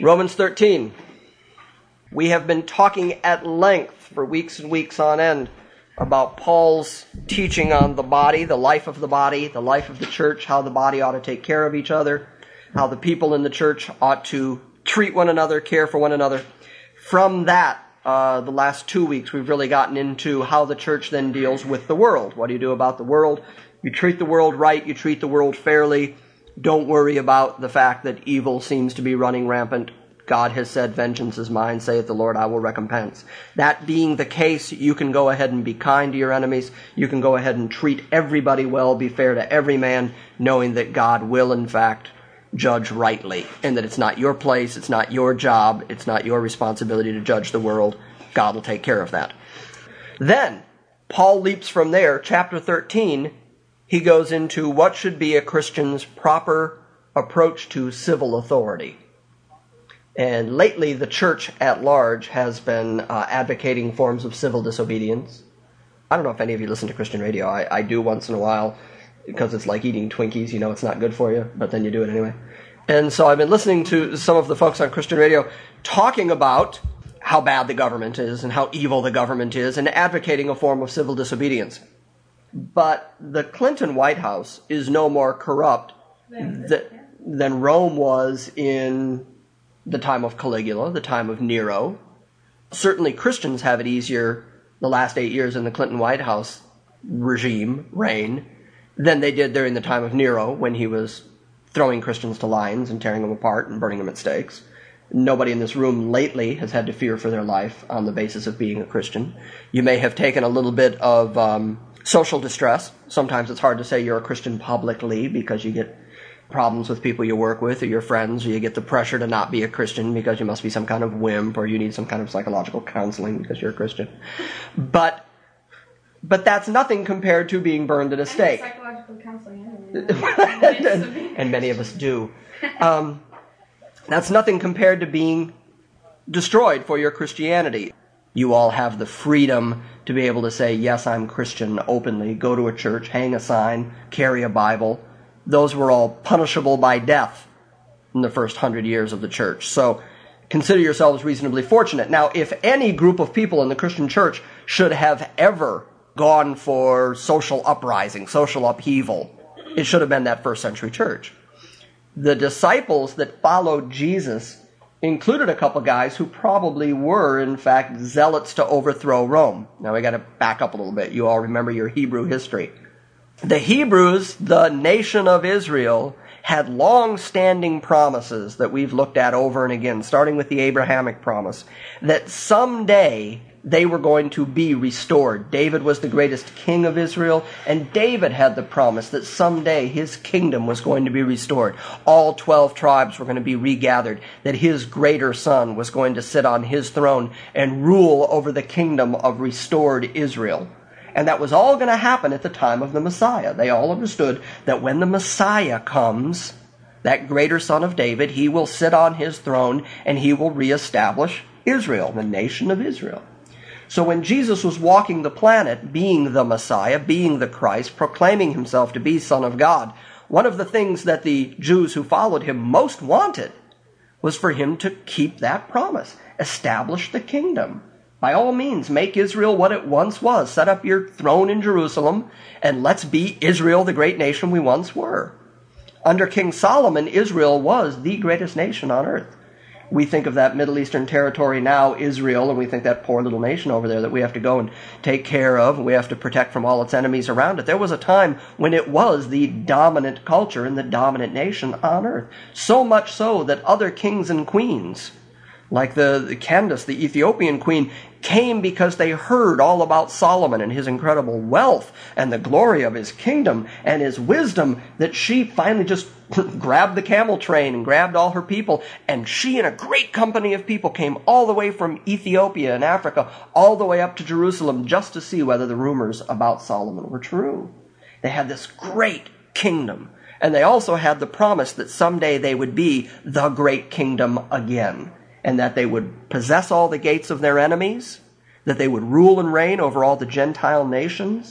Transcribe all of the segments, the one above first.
Romans 13. We have been talking at length for weeks and weeks on end about Paul's teaching on the body, the life of the church, how the body ought to take care of each other, how the people in the church ought to treat one another, care for one another. From that, the last 2 weeks, we've really gotten into how the church then deals with the world. What do you do about the world? You treat the world right, you treat the world fairly. Don't worry about the fact that evil seems to be running rampant. God has said, vengeance is mine, saith the Lord, I will recompense. That being the case, you can go ahead and be kind to your enemies. You can go ahead and treat everybody well, be fair to every man, knowing that God will, in fact, judge rightly, and that it's not your place, it's not your job, it's not your responsibility to judge the world. God will take care of that. Then, Paul leaps from there, chapter 13, he goes into what should be a Christian's proper approach to civil authority. And lately, the church at large has been advocating forms of civil disobedience. I don't know if any of you listen to Christian radio. I do once in a while, because it's like eating Twinkies. You know it's not good for you, but then you do it anyway. And so I've been listening to some of the folks on Christian radio talking about how bad the government is and how evil the government is and advocating a form of civil disobedience. But the Clinton White House is no more corrupt than Rome was in the time of Caligula, the time of Nero. Certainly Christians have it easier the last 8 years in the Clinton White House reign, than they did during the time of Nero, when he was throwing Christians to lions and tearing them apart and burning them at stakes. Nobody in this room lately has had to fear for their life on the basis of being a Christian. You may have taken a little bit of social distress. Sometimes it's hard to say you're a Christian publicly because you get problems with people you work with or your friends, or you get the pressure to not be a Christian because you must be some kind of wimp, or you need some kind of psychological counseling because you're a Christian. But that's nothing compared to being burned at a stake. Psychological counseling. And many of us do. That's nothing compared to being destroyed for your Christianity. You all have the freedom to be able to say, yes, I'm Christian openly, go to a church, hang a sign, carry a Bible. Those were all punishable by death in the first 100 years of the church. So consider yourselves reasonably fortunate. Now, if any group of people in the Christian church should have ever gone for social uprising, social upheaval, it should have been that first century church. The disciples that followed Jesus included a couple guys who probably were, in fact, zealots to overthrow Rome. Now, we got to back up a little bit. You all remember your Hebrew history. The Hebrews, the nation of Israel, had long-standing promises that we've looked at over and again, starting with the Abrahamic promise, that someday they were going to be restored. David was the greatest king of Israel, and David had the promise that someday his kingdom was going to be restored. All 12 tribes were going to be regathered, that his greater son was going to sit on his throne and rule over the kingdom of restored Israel. And that was all going to happen at the time of the Messiah. They all understood that when the Messiah comes, that greater son of David, he will sit on his throne and he will reestablish Israel, the nation of Israel. So when Jesus was walking the planet, being the Messiah, being the Christ, proclaiming himself to be Son of God, one of the things that the Jews who followed him most wanted was for him to keep that promise, establish the kingdom. By all means, make Israel what it once was. Set up your throne in Jerusalem, and let's be Israel, the great nation we once were. Under King Solomon, Israel was the greatest nation on earth. We think of that Middle Eastern territory now, Israel, and we think that poor little nation over there that we have to go and take care of, and we have to protect from all its enemies around it. There was a time when it was the dominant culture and the dominant nation on earth. So much so that other kings and queens, like the Candace, the Ethiopian queen, came because they heard all about Solomon and his incredible wealth and the glory of his kingdom and his wisdom, that she finally just grabbed the camel train and grabbed all her people, and she and a great company of people came all the way from Ethiopia and Africa all the way up to Jerusalem just to see whether the rumors about Solomon were true. They had this great kingdom, and they also had the promise that someday they would be the great kingdom again, and that they would possess all the gates of their enemies, that they would rule and reign over all the Gentile nations,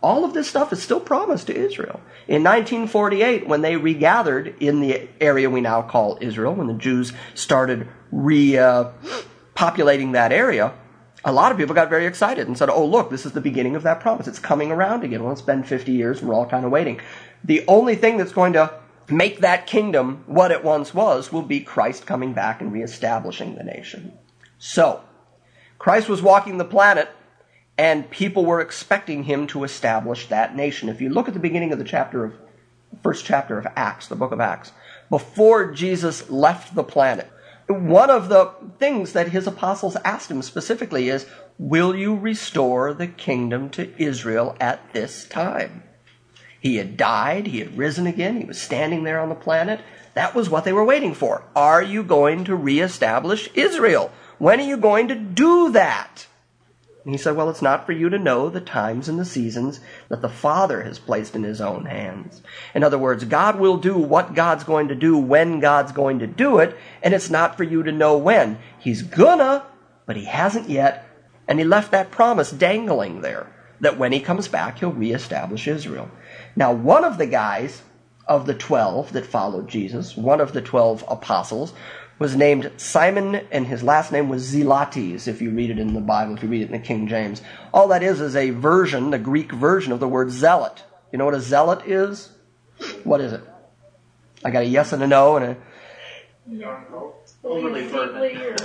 All of this stuff is still promised to Israel. In 1948, when they regathered in the area we now call Israel, when the Jews started populating that area, a lot of people got very excited and said, oh, look, this is the beginning of that promise. It's coming around again. Well, it's been 50 years, and we're all kind of waiting. The only thing that's going to make that kingdom what it once was will be Christ coming back and reestablishing the nation. So, Christ was walking the planet, and people were expecting him to establish that nation. If you look at the beginning of the first chapter of Acts, the book of Acts, before Jesus left the planet, one of the things that his apostles asked him specifically is, will you restore the kingdom to Israel at this time? He had died, he had risen again, he was standing there on the planet. That was what they were waiting for. Are you going to reestablish Israel? When are you going to do that? And he said, well, it's not for you to know the times and the seasons that the Father has placed in his own hands. In other words, God will do what God's going to do when God's going to do it, and it's not for you to know when. He's gonna, but he hasn't yet, and he left that promise dangling there, that when he comes back, he'll reestablish Israel. Now, one of the guys of the 12 that followed Jesus, one of the 12 apostles, was named Simon, and his last name was Zelotes, if you read it in the Bible, if you read it in the King James. All that is a version, the Greek version of the word zealot. You know what a zealot is? What is it? I got a yes and a no and a... Overly fervent.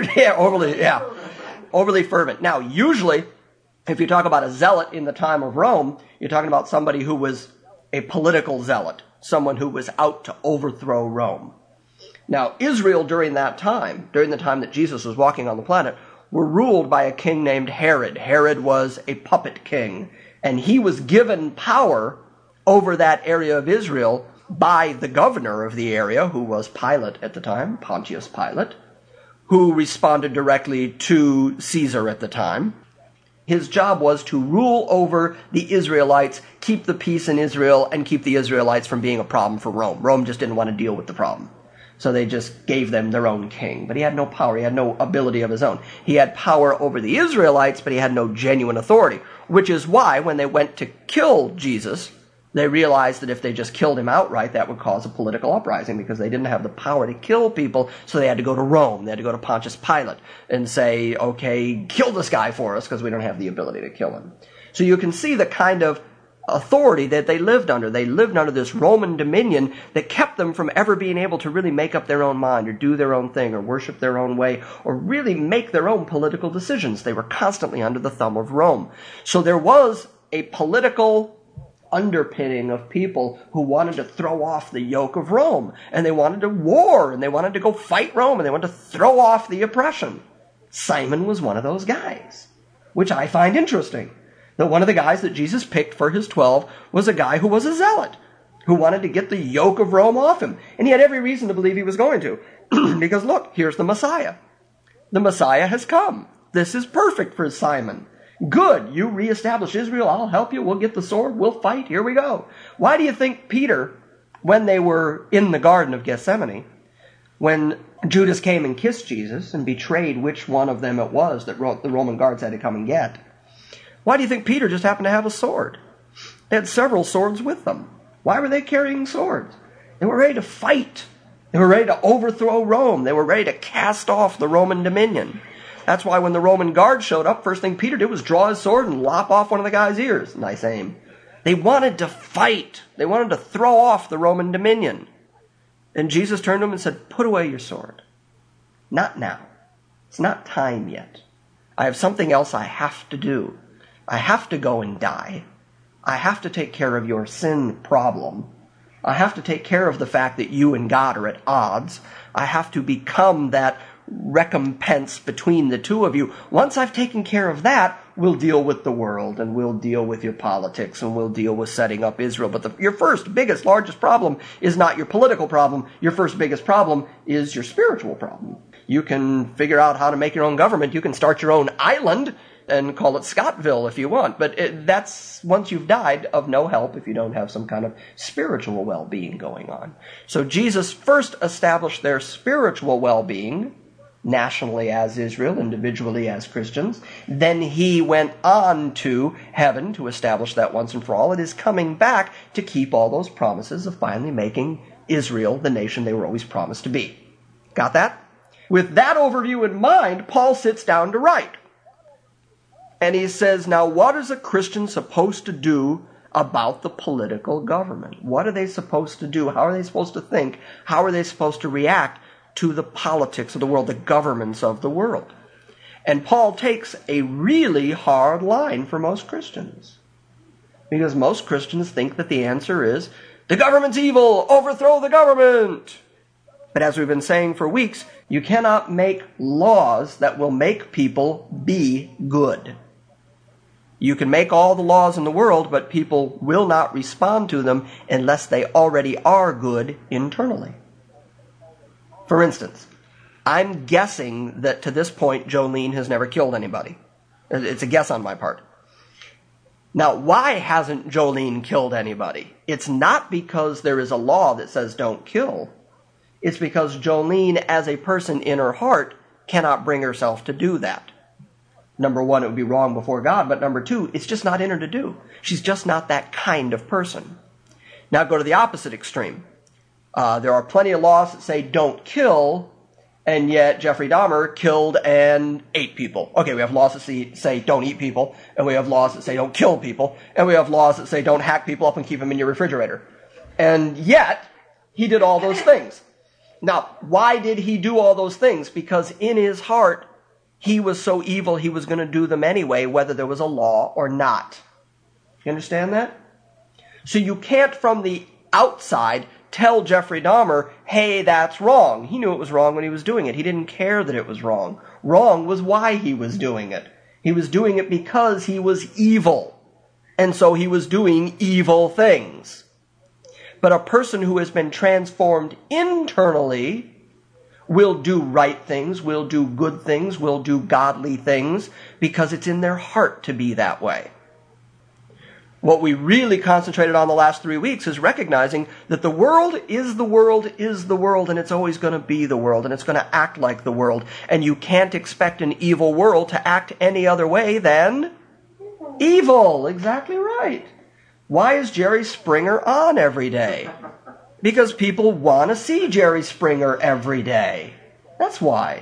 Overly fervent. Now, usually, if you talk about a zealot in the time of Rome, you're talking about somebody who was a political zealot, someone who was out to overthrow Rome. Now, Israel during the time that Jesus was walking on the planet, were ruled by a king named Herod. Herod was a puppet king, and he was given power over that area of Israel by the governor of the area, who was Pilate at the time, Pontius Pilate, who responded directly to Caesar at the time. His job was to rule over the Israelites, keep the peace in Israel, and keep the Israelites from being a problem for Rome. Rome just didn't want to deal with the problem. So they just gave them their own king. But he had no power. He had no ability of his own. He had power over the Israelites, but he had no genuine authority. Which is why, when they went to kill Jesus, they realized that if they just killed him outright, that would cause a political uprising, because they didn't have the power to kill people, so they had to go to Rome. They had to go to Pontius Pilate and say, okay, kill this guy for us, because we don't have the ability to kill him. So you can see the kind of authority that they lived under. They lived under this Roman dominion that kept them from ever being able to really make up their own mind or do their own thing or worship their own way or really make their own political decisions. They were constantly under the thumb of Rome. So there was a political underpinning of people who wanted to throw off the yoke of Rome, and they wanted to war, and they wanted to go fight Rome, and they wanted to throw off the oppression. Simon was one of those guys, which I find interesting. That one of the guys that Jesus picked for his 12 was a guy who was a zealot, who wanted to get the yoke of Rome off him. And he had every reason to believe he was going to. Because look, here's the Messiah. The Messiah has come. This is perfect for Simon. Good, you reestablish Israel, I'll help you, we'll get the sword, we'll fight, here we go. Why do you think Peter, when they were in the Garden of Gethsemane, when Judas came and kissed Jesus and betrayed which one of them it was that the Roman guards had to come and get, why do you think Peter just happened to have a sword? They had several swords with them. Why were they carrying swords? They were ready to fight. They were ready to overthrow Rome. They were ready to cast off the Roman dominion. That's why when the Roman guard showed up, first thing Peter did was draw his sword and lop off one of the guy's ears. Nice aim. They wanted to fight. They wanted to throw off the Roman dominion. And Jesus turned to him and said, put away your sword. Not now. It's not time yet. I have something else I have to do. I have to go and die. I have to take care of your sin problem. I have to take care of the fact that you and God are at odds. I have to become that recompense between the two of you. Once I've taken care of that, we'll deal with the world, and we'll deal with your politics, and we'll deal with setting up Israel. But your first, biggest, largest problem is not your political problem. Your first, biggest problem is your spiritual problem. You can figure out how to make your own government. You can start your own island and call it Scottville if you want. But that's, once you've died, of no help if you don't have some kind of spiritual well-being going on. So Jesus first established their spiritual well-being nationally as Israel, individually as Christians. Then he went on to heaven to establish that once and for all. It is coming back to keep all those promises of finally making Israel the nation they were always promised to be. Got that? With that overview in mind, Paul sits down to write. And he says, now what is a Christian supposed to do about the political government? What are they supposed to do? How are they supposed to think? How are they supposed to react to the politics of the world, the governments of the world? And Paul takes a really hard line for most Christians. Because most Christians think that the answer is, the government's evil, overthrow the government. But as we've been saying for weeks, you cannot make laws that will make people be good. You can make all the laws in the world, but people will not respond to them unless they already are good internally. For instance, I'm guessing that to this point, Jolene has never killed anybody. It's a guess on my part. Now, why hasn't Jolene killed anybody? It's not because there is a law that says don't kill. It's because Jolene, as a person in her heart, cannot bring herself to do that. Number one, it would be wrong before God, but number two, it's just not in her to do. She's just not that kind of person. Now go to the opposite extreme. There are plenty of laws that say don't kill, and yet Jeffrey Dahmer killed and ate people. Okay, we have laws that say don't eat people, and we have laws that say don't kill people, and we have laws that say don't hack people up and keep them in your refrigerator. And yet, he did all those things. Now, why did he do all those things? Because in his heart, he was so evil he was going to do them anyway, whether there was a law or not. You understand that? So you can't, from the outside, tell Jeffrey Dahmer, hey, that's wrong. He knew it was wrong when he was doing it. He didn't care that it was wrong. Wrong was why he was doing it. He was doing it because he was evil. And so he was doing evil things. But a person who has been transformed internally will do right things, will do good things, will do godly things, because it's in their heart to be that way. What we really concentrated on the last 3 weeks is recognizing that the world is the world is the world, and it's always going to be the world, and it's going to act like the world. And you can't expect an evil world to act any other way than evil. Exactly right. Why is Jerry Springer on every day? Because people want to see Jerry Springer every day. That's why.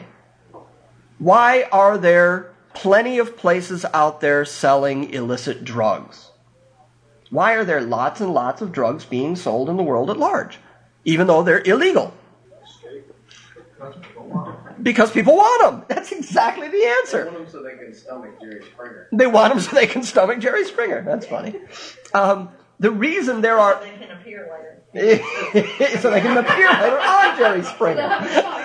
Why are there plenty of places out there selling illicit drugs? Why are there lots and lots of drugs being sold in the world at large, even though they're illegal? Because people want them. That's exactly the answer. They want them so they can stomach Jerry Springer. They want them so they can stomach Jerry Springer. That's funny. The reason there are... So they can appear later. So they can appear later on Jerry Springer.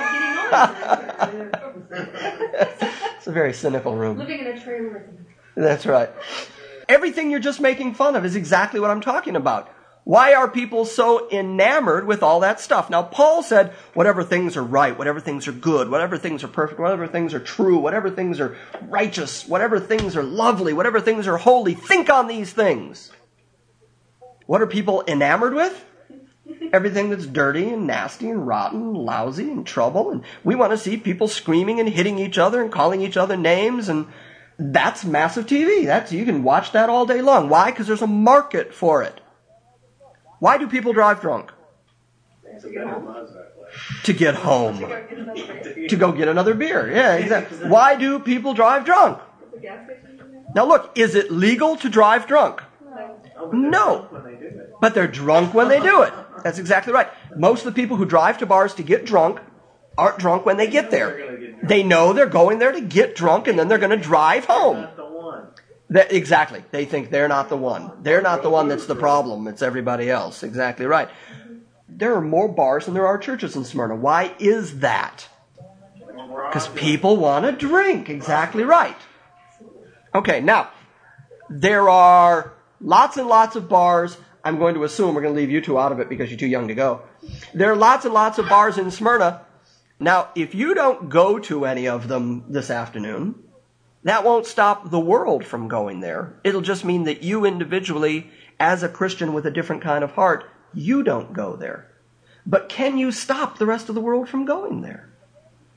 It's a very cynical room. Living in a trailer. That's right. Everything you're just making fun of is exactly what I'm talking about. Why are people so enamored with all that stuff? Now, Paul said, whatever things are right, whatever things are good, whatever things are perfect, whatever things are true, whatever things are righteous, whatever things are lovely, whatever things are holy, think on these things. What are people enamored with? Everything that's dirty and nasty and rotten and lousy and trouble. And we want to see people screaming and hitting each other and calling each other names. And that's massive TV. You can watch that all day long. Why? Because there's a market for it. Why do people drive drunk? To get home. To go get another beer. Yeah, exactly. Why do people drive drunk? Now look, is it legal to drive drunk? No. But they're drunk when they do it. That's exactly right. Most of the people who drive to bars to get drunk aren't drunk when they get there. They know they're going there to get drunk, and then they're going to drive home. Exactly. They think they're not the one. They're not the one that's the problem. It's everybody else. Exactly right. There are more bars than there are churches in Smyrna. Why is that? Because people want to drink. Exactly right. Okay, now, there are lots and lots of bars. I'm going to assume we're going to leave you two out of it because you're too young to go. There are lots and lots of bars in Smyrna. Now, if you don't go to any of them this afternoon, that won't stop the world from going there. It'll just mean that you individually, as a Christian with a different kind of heart, you don't go there. But can you stop the rest of the world from going there?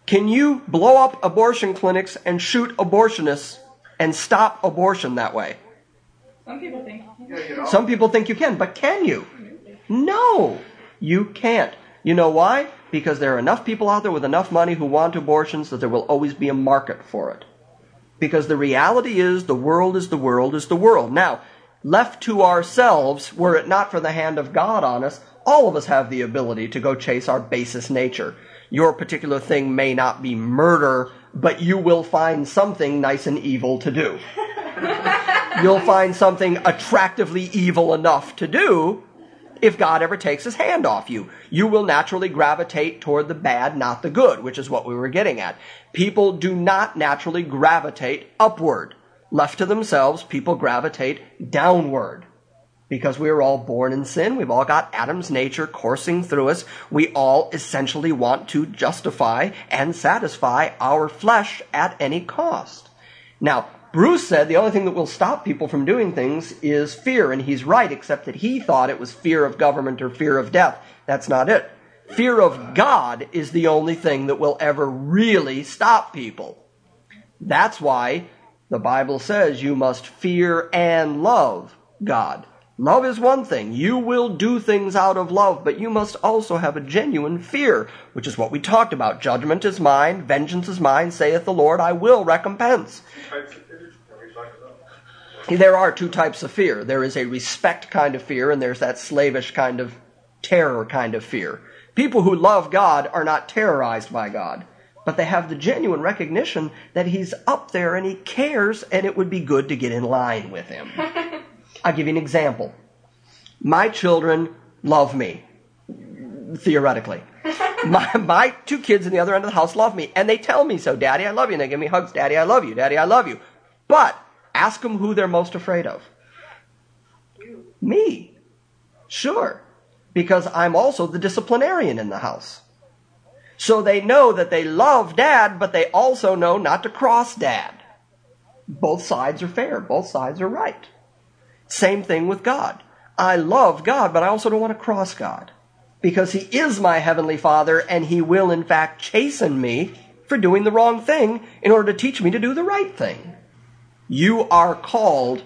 Can you blow up abortion clinics and shoot abortionists and stop abortion that way? Some people think. Some people think you can, but can you? No, you can't. You know why? Because there are enough people out there with enough money who want abortions that there will always be a market for it. Because the reality is the world is the world is the world. Now, left to ourselves, were it not for the hand of God on us, all of us have the ability to go chase our basest nature. Your particular thing may not be murder, but you will find something nice and evil to do. You'll find something attractively evil enough to do if God ever takes his hand off you. You will naturally gravitate toward the bad, not the good, which is what we were getting at. People do not naturally gravitate upward. Left to themselves, people gravitate downward. Because we are all born in sin, we've all got Adam's nature coursing through us. We all essentially want to justify and satisfy our flesh at any cost. Now, Bruce said the only thing that will stop people from doing things is fear, and he's right, except that he thought it was fear of government or fear of death. That's not it. Fear of God is the only thing that will ever really stop people. That's why the Bible says you must fear and love God. Love is one thing. You will do things out of love, but you must also have a genuine fear, which is what we talked about. Judgment is mine, vengeance is mine, saith the Lord, I will recompense. There are two types of fear. There is a respect kind of fear, and there's that slavish kind of terror kind of fear. People who love God are not terrorized by God, but they have the genuine recognition that he's up there and he cares, and it would be good to get in line with him. I'll give you an example. My children love me, theoretically. My two kids in the other end of the house love me, and they tell me so. Daddy, I love you. And they give me hugs. Daddy, I love you. Daddy, I love you. But ask them who they're most afraid of. Me. Sure. Because I'm also the disciplinarian in the house. So they know that they love Dad, but they also know not to cross Dad. Both sides are fair. Both sides are right. Same thing with God. I love God, but I also don't want to cross God. Because he is my heavenly Father, and he will in fact chasten me for doing the wrong thing in order to teach me to do the right thing. You are called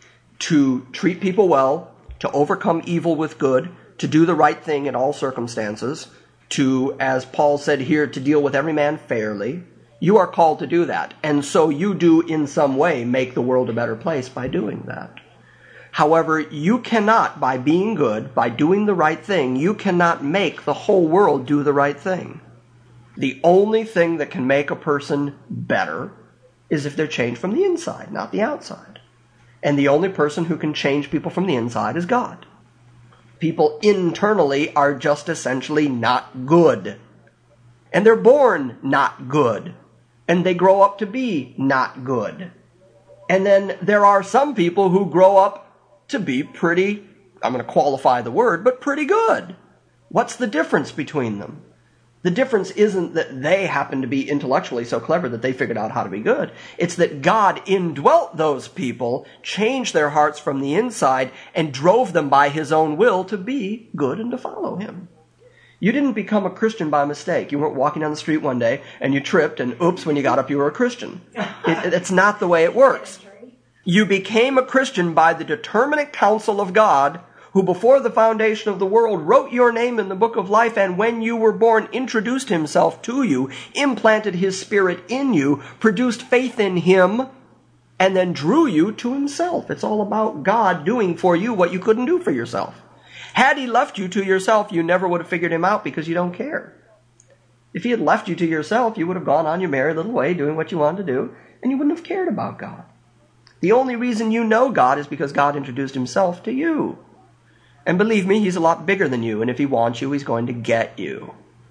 to treat people well, to overcome evil with good, to do the right thing in all circumstances, to, as Paul said here, to deal with every man fairly. You are called to do that. And so you do in some way make the world a better place by doing that. However, you cannot, by being good, by doing the right thing, you cannot make the whole world do the right thing. The only thing that can make a person better is if they're changed from the inside, not the outside. And the only person who can change people from the inside is God. People internally are just essentially not good. And they're born not good. And they grow up to be not good. And then there are some people who grow up to be pretty, I'm going to qualify the word, but pretty good. What's the difference between them? The difference isn't that they happen to be intellectually so clever that they figured out how to be good. It's that God indwelt those people, changed their hearts from the inside, and drove them by his own will to be good and to follow him. You didn't become a Christian by mistake. You weren't walking down the street one day and you tripped and oops, when you got up you were a Christian. It's not the way it works. You became a Christian by the determinate counsel of God, who before the foundation of the world wrote your name in the book of life, and when you were born introduced himself to you, implanted his spirit in you, produced faith in him, and then drew you to himself. It's all about God doing for you what you couldn't do for yourself. Had he left you to yourself, you never would have figured him out because you don't care. If he had left you to yourself, you would have gone on your merry little way doing what you wanted to do, and you wouldn't have cared about God. The only reason you know God is because God introduced himself to you. And believe me, he's a lot bigger than you, and if he wants you, he's going to get you.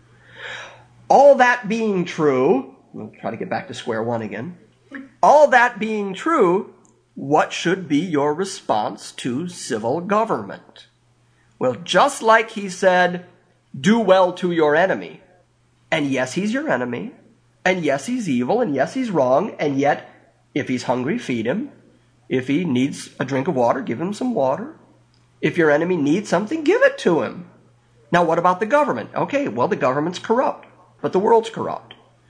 All that being true, we'll try to get back to square one again. All that being true, what should be your response to civil government? Well, just like he said, do well to your enemy. And yes, he's your enemy. And yes, he's evil. And yes, he's wrong. And yet, if he's hungry, feed him. If he needs a drink of water, give him some water. If your enemy needs something, give it to him. Now, what about the government? Okay, well, the government's corrupt, but the world's corrupt.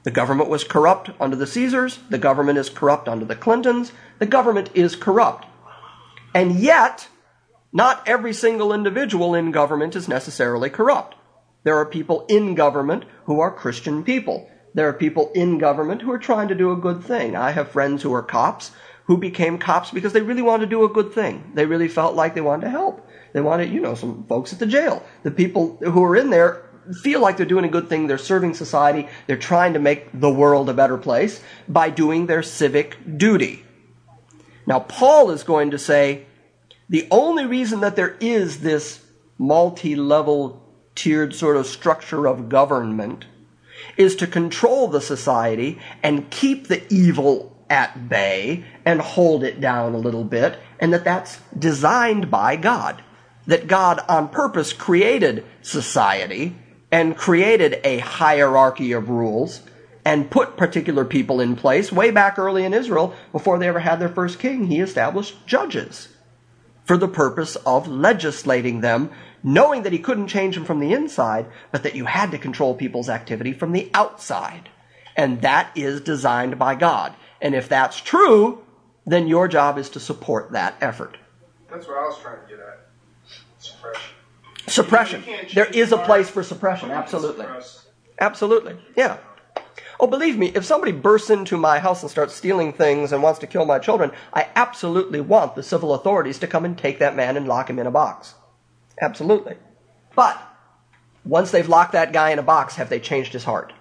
The government was corrupt under the Caesars. The government is corrupt under the Clintons. The government is corrupt. And yet, not every single individual in government is necessarily corrupt. There are people in government who are Christian people. There are people in government who are trying to do a good thing. I have friends who are cops who became cops because they really wanted to do a good thing. They really felt like they wanted to help. They wanted, some folks at the jail. The people who are in there feel like they're doing a good thing. They're serving society. They're trying to make the world a better place by doing their civic duty. Now, Paul is going to say the only reason that there is this multi-level tiered sort of structure of government is to control the society and keep the evil at bay and hold it down a little bit, and that's designed by God. That God on purpose created society and created a hierarchy of rules and put particular people in place. Way back early in Israel, before they ever had their first king, he established judges for the purpose of legislating them, knowing that he couldn't change them from the inside, but that you had to control people's activity from the outside. And that is designed by God. And if that's true, then your job is to support that effort. That's what I was trying to get at. Suppression. Suppression. There is a place for suppression, absolutely. Absolutely, yeah. Oh, believe me, if somebody bursts into my house and starts stealing things and wants to kill my children, I absolutely want the civil authorities to come and take that man and lock him in a box. Absolutely. But once they've locked that guy in a box, have they changed his heart?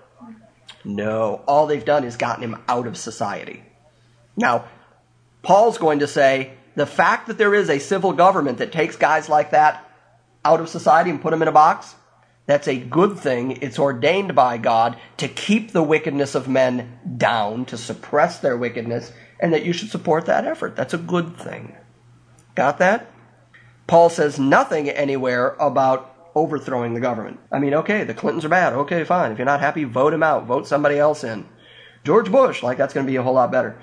No. All they've done is gotten him out of society. Now, Paul's going to say the fact that there is a civil government that takes guys like that out of society and put them in a box, that's a good thing. It's ordained by God to keep the wickedness of men down, to suppress their wickedness, and that you should support that effort. That's a good thing. Got that? Paul says nothing anywhere about overthrowing the government. I mean, okay, the Clintons are bad. Okay, fine. If you're not happy, vote him out. Vote somebody else in. George Bush, that's going to be a whole lot better.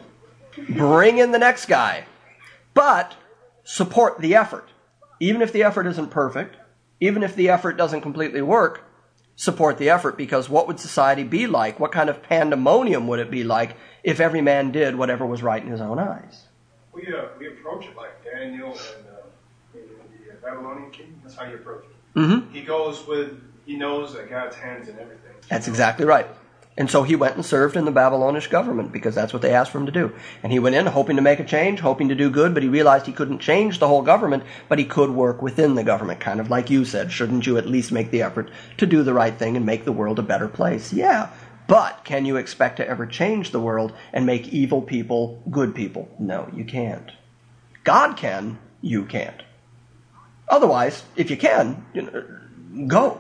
Bring in the next guy. But support the effort. Even if the effort isn't perfect, even if the effort doesn't completely work, support the effort, because what would society be like? What kind of pandemonium would it be like if every man did whatever was right in his own eyes? We approach it like Daniel and the Babylonian king. That's how you approach it. Mm-hmm. He knows that God's hand's in everything. That's exactly right. And so he went and served in the Babylonish government because that's what they asked for him to do. And he went in hoping to make a change, hoping to do good, but he realized he couldn't change the whole government, but he could work within the government, kind of like you said. Shouldn't you at least make the effort to do the right thing and make the world a better place? Yeah, but can you expect to ever change the world and make evil people good people? No, you can't. God can, you can't. Otherwise, if you can, go.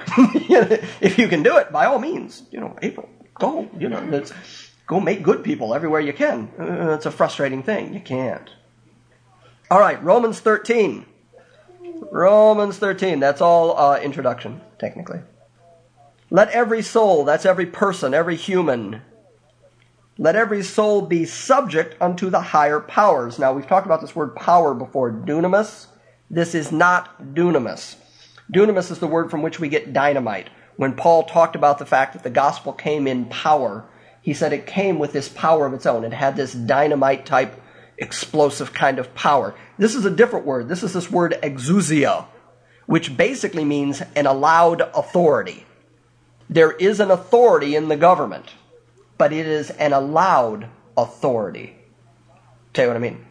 If you can do it, by all means, April, go. Let's go make good people everywhere you can. It's a frustrating thing. You can't. All right, Romans 13. Romans 13. That's all introduction, technically. Let every soul, that's every person, every human, let every soul be subject unto the higher powers. Now, we've talked about this word power before, dunamis. This is not dunamis. Dunamis is the word from which we get dynamite. When Paul talked about the fact that the gospel came in power, he said it came with this power of its own. It had this dynamite-type, explosive kind of power. This is a different word. This is this word exousia, which basically means an allowed authority. There is an authority in the government, but it is an allowed authority. Tell you what I mean.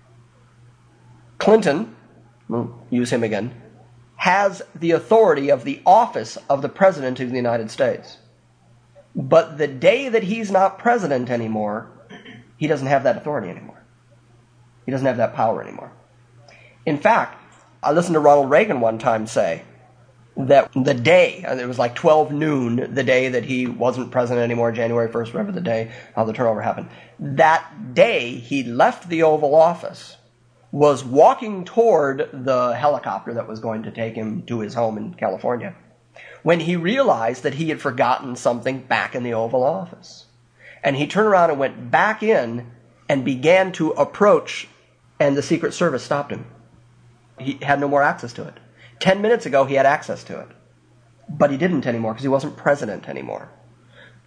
Clinton, we'll use him again, has the authority of the office of the President of the United States. But the day that he's not president anymore, he doesn't have that authority anymore. He doesn't have that power anymore. In fact, I listened to Ronald Reagan one time say that the day, it was like 12 noon, the day that he wasn't president anymore, January 1st, whatever the day, how the turnover happened, that day he left the Oval Office, was walking toward the helicopter that was going to take him to his home in California, when he realized that he had forgotten something back in the Oval Office. And he turned around and went back in and began to approach, and the Secret Service stopped him. He had no more access to it. 10 minutes ago, he had access to it. But he didn't anymore because he wasn't president anymore.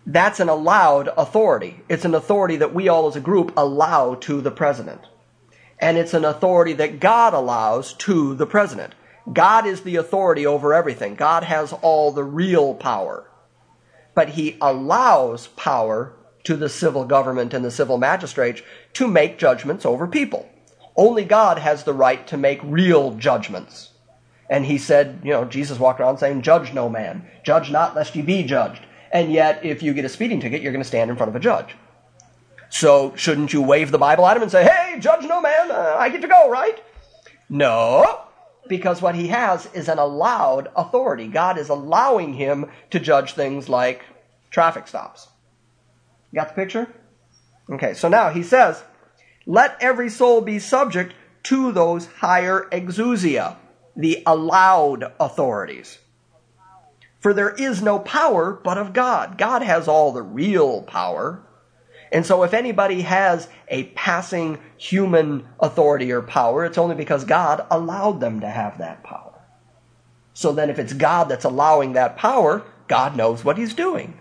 That's an allowed authority. It's an authority that we all as a group allow to the president. And it's an authority that God allows to the president. God is the authority over everything. God has all the real power. But he allows power to the civil government and the civil magistrates to make judgments over people. Only God has the right to make real judgments. And he said, Jesus walked around saying, judge no man. Judge not lest ye be judged. And yet, if you get a speeding ticket, you're going to stand in front of a judge. So shouldn't you wave the Bible at him and say, hey, judge no man, I get to go, right? No, because what he has is an allowed authority. God is allowing him to judge things like traffic stops. You got the picture? Okay, so now he says, let every soul be subject to those higher exousia, the allowed authorities. For there is no power but of God. God has all the real power. And so if anybody has a passing human authority or power, it's only because God allowed them to have that power. So then if it's God that's allowing that power, God knows what he's doing.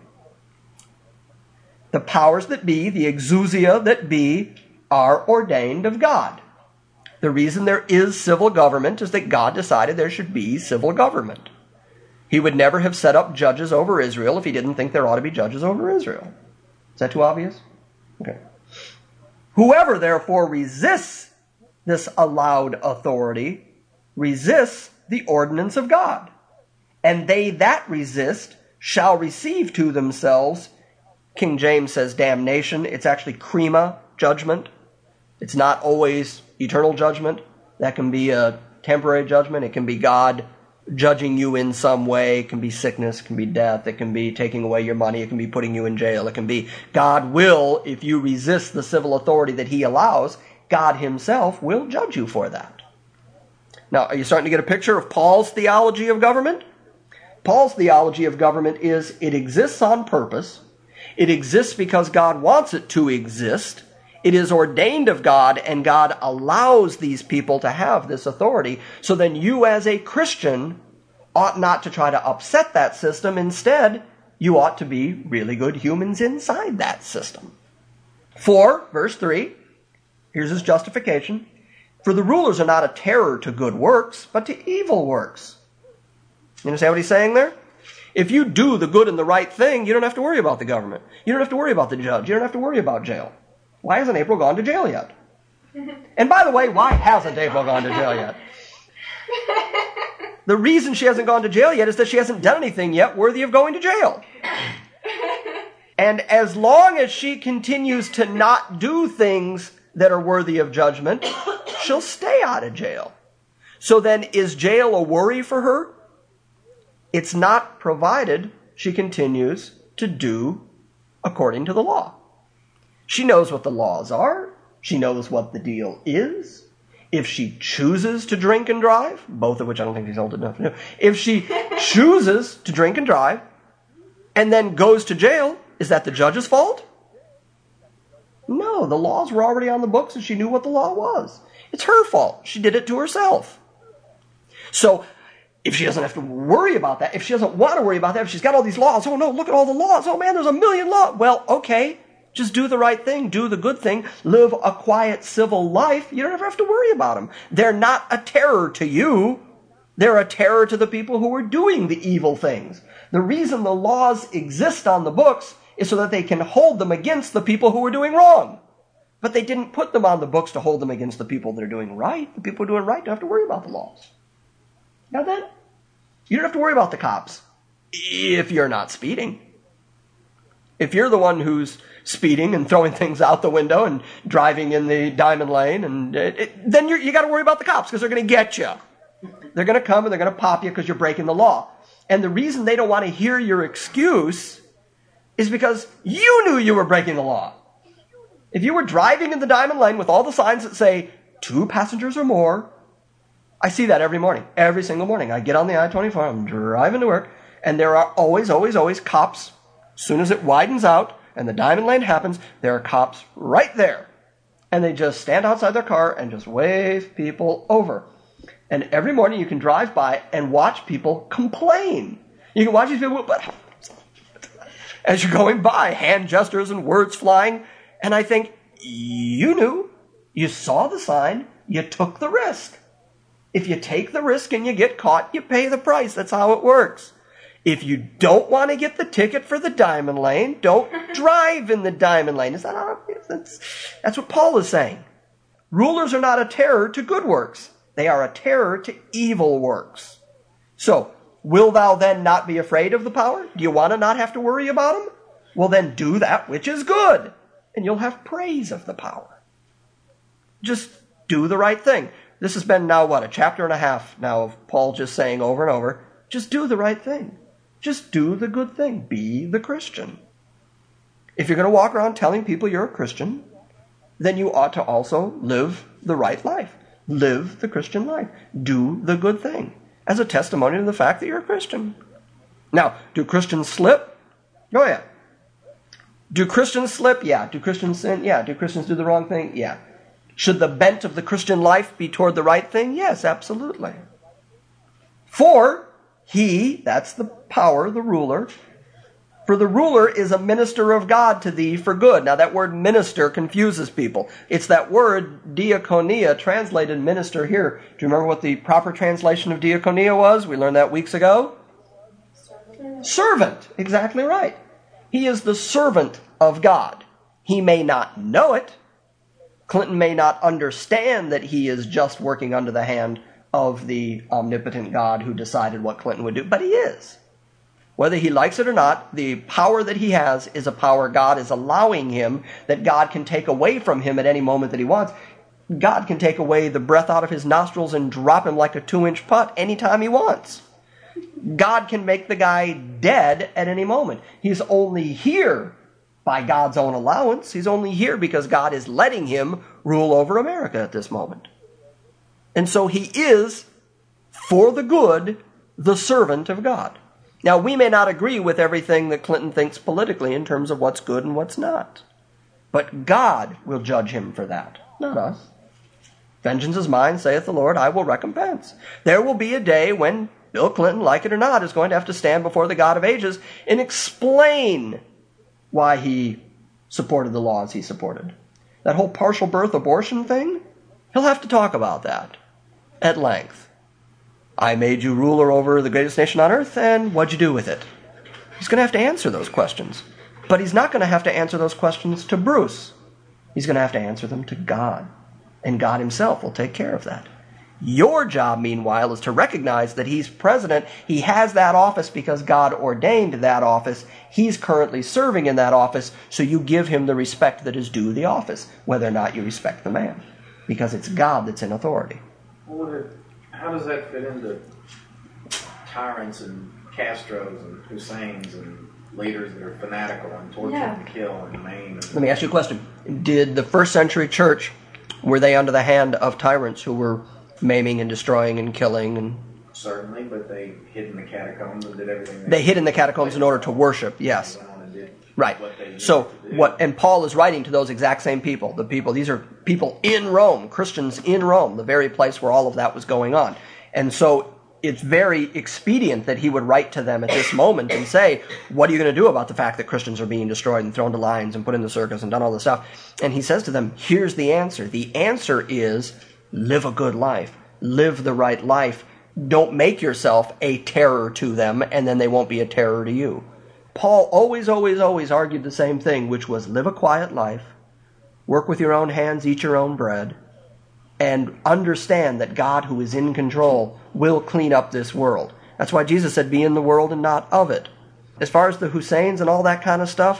The powers that be, the exousia that be, are ordained of God. The reason there is civil government is that God decided there should be civil government. He would never have set up judges over Israel if he didn't think there ought to be judges over Israel. Is that too obvious? Okay. Whoever therefore resists this allowed authority resists the ordinance of God. And they that resist shall receive to themselves, King James says damnation. It's actually krima, judgment. It's not always eternal judgment. That can be a temporary judgment. It can be God judging you in some way. It can be sickness, it can be death, it can be taking away your money, it can be putting you in jail, it can be God will, if you resist the civil authority that he allows, God himself will judge you for that. Now, are you starting to get a picture of Paul's theology of government? Paul's theology of government is it exists on purpose, it exists because God wants it to exist, it is ordained of God, and God allows these people to have this authority. So then you as a Christian ought not to try to upset that system. Instead, you ought to be really good humans inside that system. For, verse 3, here's his justification. For the rulers are not a terror to good works, but to evil works. You understand what he's saying there? If you do the good and the right thing, you don't have to worry about the government. You don't have to worry about the judge. You don't have to worry about jail. Why hasn't April gone to jail yet? And by the way, why hasn't April gone to jail yet? The reason she hasn't gone to jail yet is that she hasn't done anything yet worthy of going to jail. And as long as she continues to not do things that are worthy of judgment, she'll stay out of jail. So then, is jail a worry for her? It's not, provided she continues to do according to the law. She knows what the laws are. She knows what the deal is. If she chooses to drink and drive, both of which I don't think she's old enough to do. If she chooses to drink and drive and then goes to jail, is that the judge's fault? No, the laws were already on the books and she knew what the law was. It's her fault. She did it to herself. So if she doesn't have to worry about that, if she doesn't want to worry about that, if she's got all these laws, oh no, look at all the laws. Oh man, there's a million laws. Well, okay. Just do the right thing, do the good thing, live a quiet, civil life. You don't ever have to worry about them. They're not a terror to you. They're a terror to the people who are doing the evil things. The reason the laws exist on the books is so that they can hold them against the people who are doing wrong. But they didn't put them on the books to hold them against the people that are doing right. The people who are doing right don't have to worry about the laws. Got that? You don't have to worry about the cops if you're not speeding. If you're the one who's speeding and throwing things out the window and driving in the diamond lane, and then you got to worry about the cops because they're going to get you. They're going to come and they're going to pop you because you're breaking the law. And the reason they don't want to hear your excuse is because you knew you were breaking the law. If you were driving in the diamond lane with all the signs that say 2 passengers or more, I see that every morning, every single morning. I get on the I-24, I'm driving to work, and there are always cops. As soon as it widens out and the diamond lane happens, there are cops right there. And they just stand outside their car and just wave people over. And every morning you can drive by and watch people complain. You can watch these people, as you're going by, hand gestures and words flying. And I think, you knew, you saw the sign, you took the risk. If you take the risk and you get caught, you pay the price. That's how it works. If you don't want to get the ticket for the diamond lane, don't drive in the diamond lane. Is that obvious? That's what Paul is saying. Rulers are not a terror to good works. They are a terror to evil works. So, will thou then not be afraid of the power? Do you want to not have to worry about them? Well, then do that which is good, and you'll have praise of the power. Just do the right thing. This has been now, a chapter and a half now of Paul just saying over and over, just do the right thing. Just do the good thing. Be the Christian. If you're going to walk around telling people you're a Christian, then you ought to also live the right life. Live the Christian life. Do the good thing as a testimony to the fact that you're a Christian. Now, do Christians slip? Oh, yeah. Do Christians slip? Yeah. Do Christians sin? Yeah. Do Christians do the wrong thing? Yeah. Should the bent of the Christian life be toward the right thing? Yes, absolutely. For he, that's the power, the ruler, for the ruler is a minister of God to thee for good. Now that word minister confuses people. It's that word diakonia, translated minister here. Do you remember what the proper translation of diakonia was? We learned that weeks ago. Servant. Exactly right. He is the servant of God. He may not know it. Clinton may not understand that he is just working under the hand of the omnipotent God who decided what Clinton would do, but he is. Whether he likes it or not, the power that he has is a power God is allowing him, that God can take away from him at any moment that he wants. God can take away the breath out of his nostrils and drop him like a 2-inch putt anytime he wants. God can make the guy dead at any moment. He's only here by God's own allowance. He's only here because God is letting him rule over America at this moment. And so he is, for the good, the servant of God. Now, we may not agree with everything that Clinton thinks politically in terms of what's good and what's not. But God will judge him for that, not us. Vengeance is mine, saith the Lord, I will recompense. There will be a day when Bill Clinton, like it or not, is going to have to stand before the God of ages and explain why he supported the laws he supported. That whole partial birth abortion thing, he'll have to talk about that at length. I made you ruler over the greatest nation on earth, and what'd you do with it? He's going to have to answer those questions. But he's not going to have to answer those questions to Bruce. He's going to have to answer them to God. And God himself will take care of that. Your job, meanwhile, is to recognize that he's president. He has that office because God ordained that office. He's currently serving in that office, so you give him the respect that is due the office, whether or not you respect the man. Because it's God that's in authority. Well, how does that fit into tyrants and Castros and Husseins and leaders that are fanatical and torture and kill and maim? Let me ask you a question. Did the first century church, were they under the hand of tyrants who were maiming and destroying and killing? And certainly, but they hid in the catacombs and did everything. They hid in the catacombs in order to worship, yes. Right. So and Paul is writing to those exact same people. These are people in Rome, Christians in Rome, the very place where all of that was going on. And so it's very expedient that he would write to them at this moment and say, what are you going to do about the fact that Christians are being destroyed and thrown to lions and put in the circus and done all this stuff? And he says to them, here's the answer. The answer is live a good life. Live the right life. Don't make yourself a terror to them, and then they won't be a terror to you. Paul always argued the same thing, which was live a quiet life, work with your own hands, eat your own bread, and understand that God, who is in control, will clean up this world. That's why Jesus said, be in the world and not of it. As far as the Husseins and all that kind of stuff,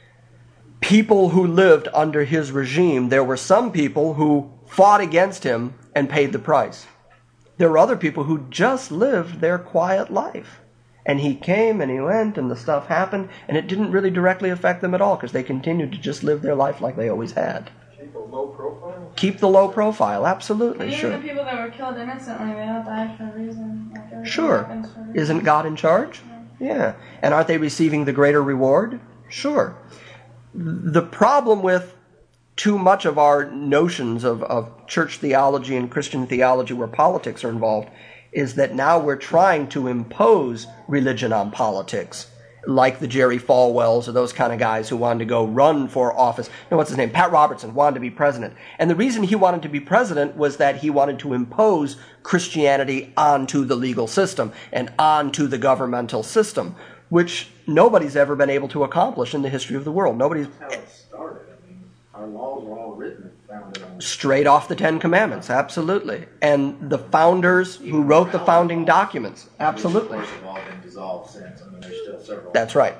people who lived under his regime, there were some people who fought against him and paid the price. There were other people who just lived their quiet life. And he came and he went and the stuff happened, and it didn't really directly affect them at all because they continued to just live their life like they always had. Keep a low profile? Keep the low profile, absolutely, Even sure. the people that were killed innocently, they all died for a reason. Like Sure. Isn't God in charge? Yeah. And aren't they receiving the greater reward? Sure. The problem with too much of our notions of church theology and Christian theology where politics are involved is that now we're trying to impose religion on politics. like the Jerry Falwells or those kind of guys who wanted to go run for office. No, what's his name? Pat Robertson wanted to be president. And the reason he wanted to be president was that he wanted to impose Christianity onto the legal system and onto the governmental system, which nobody's ever been able to accomplish in the history of the world. Nobody's... That's how it started. I mean, our laws were all written and founded on... Straight off the Ten Commandments, absolutely. And the founders who wrote the founding documents, absolutely. Of course, have all been dissolved since. I mean, there's still several... That's right.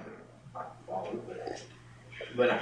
But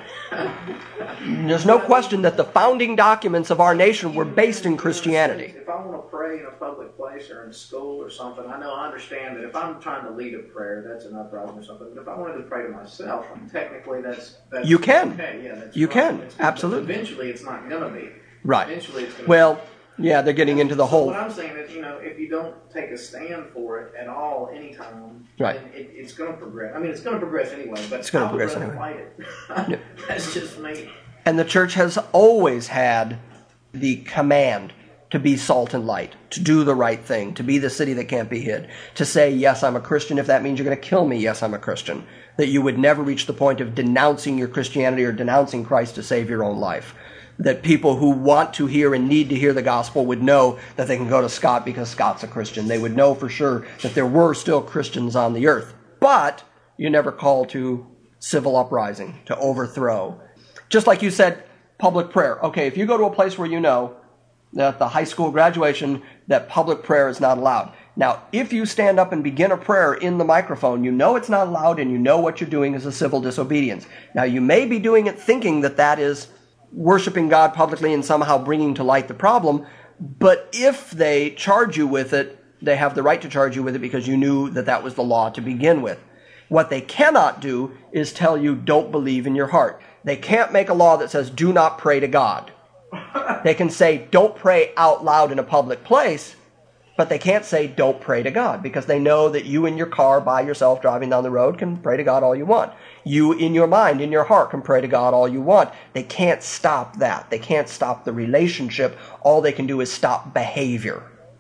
there's no question that the founding documents of our nation were based in Christianity. If I want to pray in a public place or in school or something, I understand that if I'm trying to lead a prayer, that's an uprising or something. But if I wanted to pray to myself, technically that's you can. Okay, yeah, that's you fine. can, absolutely. Eventually, it's not going to be. Right. Eventually, it's going to well, yeah, they're getting into the so whole... what I'm saying is, if you don't take a stand for it at all, anytime, right. then it's going to progress. I mean, it's going to progress anyway, but it's going to progress rather anyway. fight it. Yeah. That's just me. And the church has always had the command to be salt and light, to do the right thing, to be the city that can't be hid, to say, yes, I'm a Christian. If that means you're going to kill me, yes, I'm a Christian. That you would never reach the point of denouncing your Christianity or denouncing Christ to save your own life. That people who want to hear and need to hear the gospel would know that they can go to Scott because Scott's a Christian. They would know for sure that there were still Christians on the earth. But you never call to civil uprising, to overthrow. Just like you said, public prayer. Okay, if you go to a place where you know that at the high school graduation that public prayer is not allowed. Now, if you stand up and begin a prayer in the microphone, you know it's not allowed and you know what you're doing is a civil disobedience. Now, you may be doing it thinking that that is worshiping God publicly and somehow bringing to light the problem, but if they charge you with it, they have the right to charge you with it because you knew that that was the law to begin with. What they cannot do is tell you don't believe in your heart. They can't make a law that says do not pray to God. They can say don't pray out loud in a public place, but they can't say don't pray to God because they know that you in your car by yourself driving down the road can pray to God all you want. You in your mind, in your heart can pray to God all you want. They can't stop that. They can't stop the relationship. All they can do is stop behavior.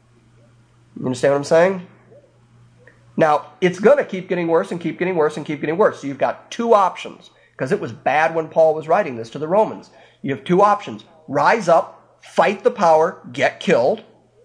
You understand what I'm saying? Now, it's going to keep getting worse and keep getting worse and keep getting worse. So you've got two options because it was bad when Paul was writing this to the Romans. You have two options. Rise up, fight the power, get killed.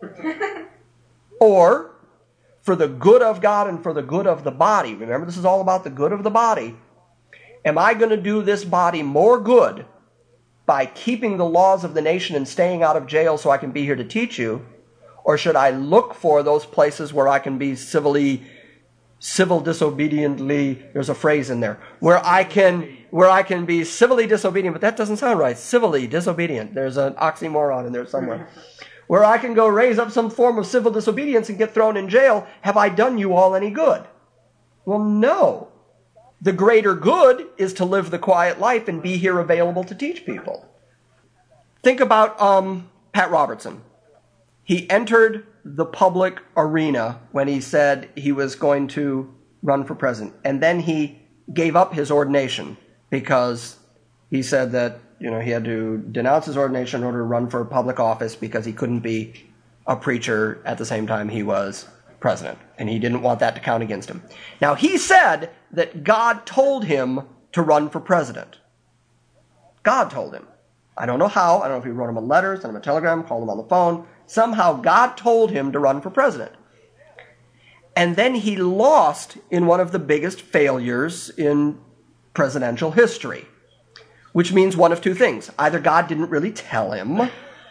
Or, for the good of God and for the good of the body, remember this is all about the good of the body, am I going to do this body more good by keeping the laws of the nation and staying out of jail so I can be here to teach you? Or should I look for those places where I can be civil disobediently, there's a phrase in there, where I can be civilly disobedient, but that doesn't sound right, civilly disobedient. There's an oxymoron in there somewhere. Where I can go raise up some form of civil disobedience and get thrown in jail, have I done you all any good? Well, no. The greater good is to live the quiet life and be here available to teach people. Think about Pat Robertson. He entered the public arena when he said he was going to run for president. And then he gave up his ordination because he said that he had to denounce his ordination in order to run for public office because he couldn't be a preacher at the same time he was president. And he didn't want that to count against him. Now, he said that God told him to run for president. God told him. I don't know how. I don't know if he wrote him a letter, sent him a telegram, called him on the phone. Somehow God told him to run for president. And then he lost in one of the biggest failures in presidential history. Which means one of two things. Either God didn't really tell him,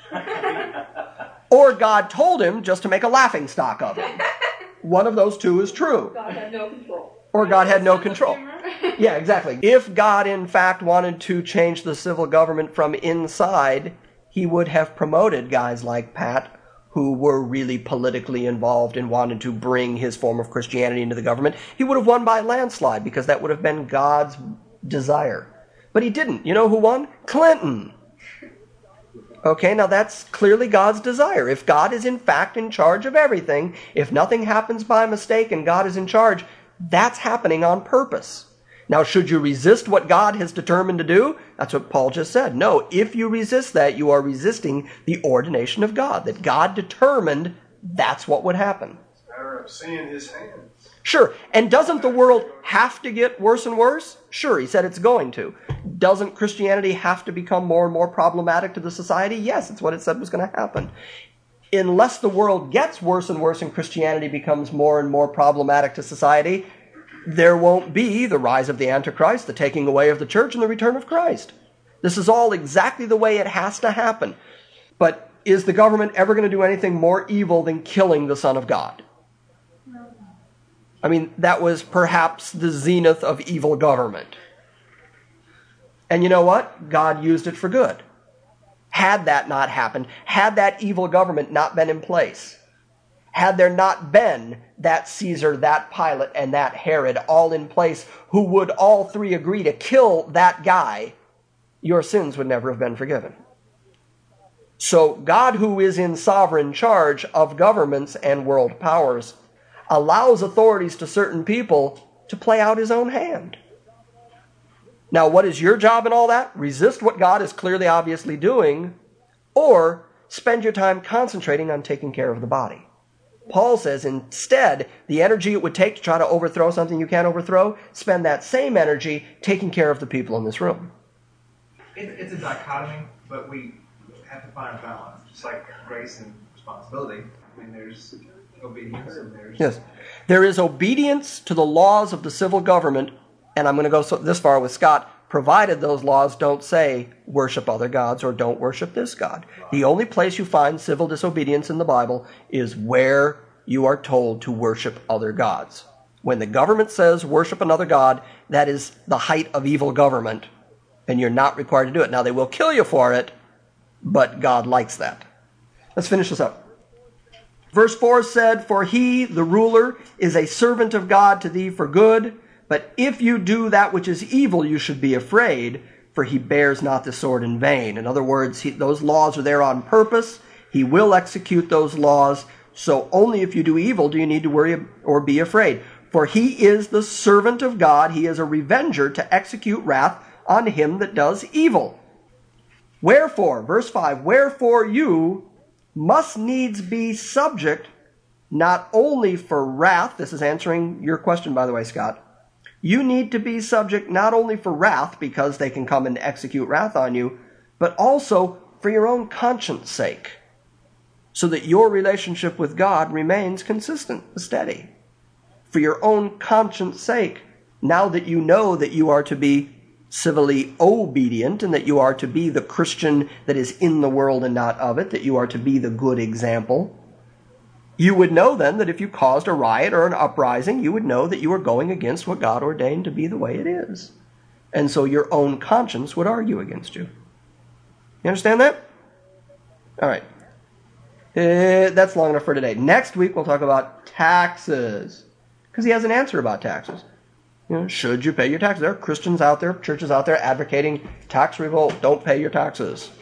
or God told him just to make a laughingstock of him. One of those two is true. God had no control. Or God had no control. Yeah, exactly. If God, in fact, wanted to change the civil government from inside, he would have promoted guys like Pat, who were really politically involved and wanted to bring his form of Christianity into the government. He would have won by a landslide because that would have been God's desire. But he didn't. You know who won? Clinton. Okay, now that's clearly God's desire. If God is in fact in charge of everything, if nothing happens by mistake and God is in charge, that's happening on purpose. Now, should you resist what God has determined to do? That's what Paul just said. No, if you resist that, you are resisting the ordination of God, that God determined that's what would happen. It's a matter of seeing his hands. Sure. And doesn't the world have to get worse and worse? Sure, he said it's going to. Doesn't Christianity have to become more and more problematic to the society? Yes, it's what it said was going to happen. Unless the world gets worse and worse and Christianity becomes more and more problematic to society, there won't be the rise of the Antichrist, the taking away of the church, and the return of Christ. This is all exactly the way it has to happen. But is the government ever going to do anything more evil than killing the Son of God? I mean, that was perhaps the zenith of evil government. And you know what? God used it for good. Had that not happened, had that evil government not been in place, had there not been that Caesar, that Pilate, and that Herod all in place who would all three agree to kill that guy, your sins would never have been forgiven. So God, who is in sovereign charge of governments and world powers, allows authorities to certain people to play out his own hand. Now, what is your job in all that? Resist what God is clearly, obviously doing, or spend your time concentrating on taking care of the body. Paul says instead, the energy it would take to try to overthrow something you can't overthrow, spend that same energy taking care of the people in this room. It's a dichotomy, but we have to find a balance, just like grace and responsibility. I mean, there's obedience and there's... Yes. There is obedience to the laws of the civil government, and I'm going to go this far with Scott, provided those laws don't say worship other gods or don't worship this God. The only place you find civil disobedience in the Bible is where you are told to worship other gods. When the government says worship another god, that is the height of evil government, and you're not required to do it. Now, they will kill you for it, but God likes that. Let's finish this up. Verse 4 said, "For he, the ruler, is a servant of God to thee for good. But if you do that which is evil, you should be afraid, for he bears not the sword in vain." In other words, those laws are there on purpose. He will execute those laws. So only if you do evil do you need to worry or be afraid. For he is the servant of God. He is a revenger to execute wrath on him that does evil. Wherefore, verse 5, "Wherefore you must needs be subject, not only for wrath." This is answering your question, by the way, Scott. You need to be subject not only for wrath, because they can come and execute wrath on you, but also for your own conscience sake, so that your relationship with God remains consistent, steady. For your own conscience sake, now that you know that you are to be civilly obedient and that you are to be the Christian that is in the world and not of it, that you are to be the good example, you would know then that if you caused a riot or an uprising, you would know that you were going against what God ordained to be the way it is. And so your own conscience would argue against you. You understand that? All right. That's long enough for today. Next week we'll talk about taxes, because he has an answer about taxes. You know, should you pay your taxes? There are Christians out there, churches out there advocating tax revolt. Don't pay your taxes.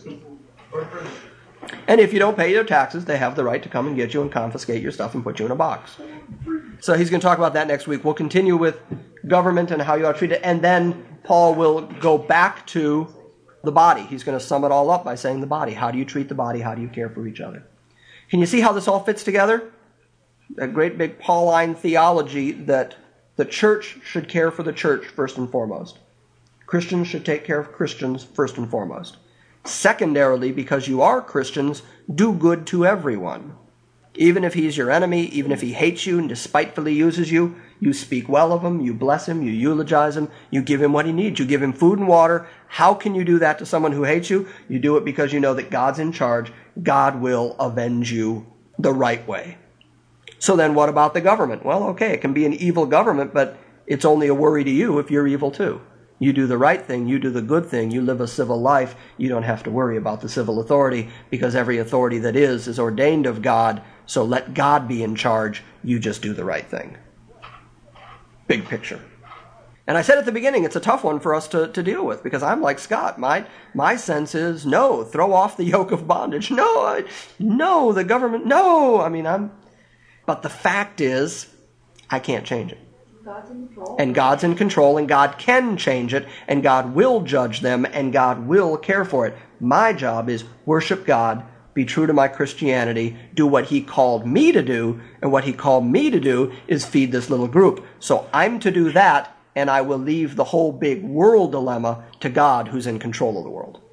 And if you don't pay your taxes, they have the right to come and get you and confiscate your stuff and put you in a box. So he's going to talk about that next week. We'll continue with government and how you ought to treat it. And then Paul will go back to the body. He's going to sum it all up by saying the body. How do you treat the body? How do you care for each other? Can you see how this all fits together? A great big Pauline theology that the church should care for the church first and foremost. Christians should take care of Christians first and foremost. Secondarily, because you are Christians, do good to everyone. Even if he's your enemy, even if he hates you and despitefully uses you, you speak well of him, you bless him, you eulogize him, you give him what he needs, you give him food and water. How can you do that to someone who hates you? You do it because you know that God's in charge. God will avenge you the right way. So then what about the government? Well, okay, it can be an evil government, but it's only a worry to you if you're evil too. You do the right thing, you do the good thing, you live a civil life, you don't have to worry about the civil authority, because every authority that is ordained of God, so let God be in charge, you just do the right thing. Big picture. And I said at the beginning, it's a tough one for us to deal with, because I'm like Scott. My sense is, no, throw off the yoke of bondage. No, the government, no. But the fact is, I can't change it. God's in control. And God's in control, and God can change it, and God will judge them, and God will care for it. My job is worship God, be true to my Christianity, do what he called me to do, and what he called me to do is feed this little group. So I'm to do that, and I will leave the whole big world dilemma to God, who's in control of the world.